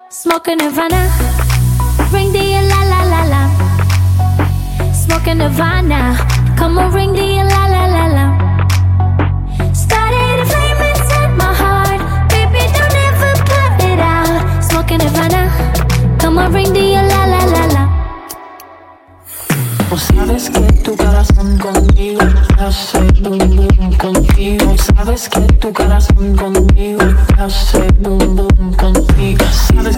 Smoking Nirvana, ring the la la la la. Smoking Nirvana, come on ring the la la la la. Started a flame inside my heart, baby don't ever put it out. Smoking Nirvana, come on ring the la la la la. No sabes que tu corazón conmigo hace boom boom contigo. Sabes que tu corazón conmigo hace boom boom contigo. Sabes